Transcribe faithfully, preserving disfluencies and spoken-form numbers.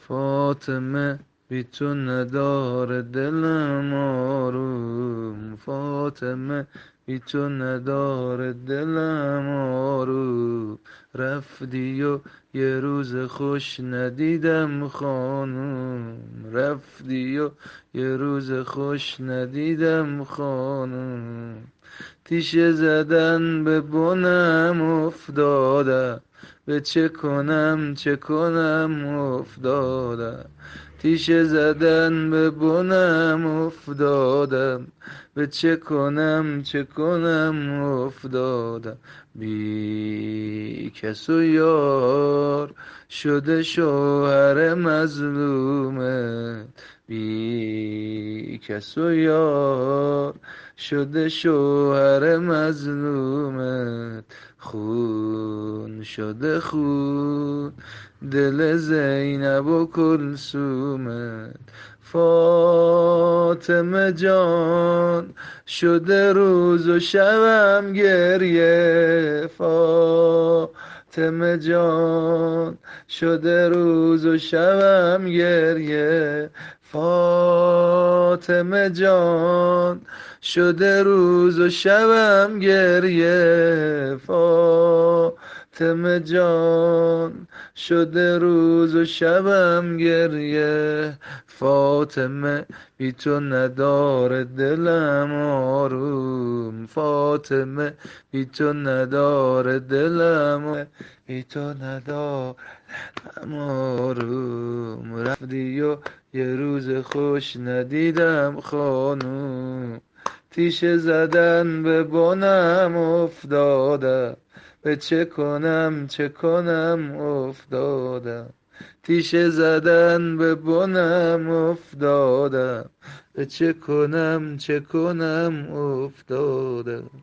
فاطمه بی تو نداره دلم آروم، فاطمه بی تو نداره دلم آروم. رفتی و یه روز خوش ندیدم خانوم، رفتی و یه روز خوش ندیدم خانوم. تیشه زدن به بنم افتادم، به چه کنم چه کنم افتادم. تیشه زدن به بنم افتادم، به چه کنم چه کنم افتادم. بی کس و یار شده شوهر مظلومه، بی کس و یار شده شوهر مظلومت. خون شده خون دل زینب و کلثومت. فاطمه جان شده روز و شبم گریه، فاطمه جان شده روز و شبم گریه. فاطمه جان شده روز و شبم گریه، فاطمه جان شده روز و شبم گریه. فاطمه بی تو نداره دلم آروم، فاطمه بی تو نداره دلم، بی تو نداره دلم آروم. رفتی و یه روز خوش ندیدم خانوم، تیشه زدن به بنم افتادم، به چه کنم چه کنم افتادم. تیشه زدن به بنم افتادم، به چه کنم چه کنم افتادم.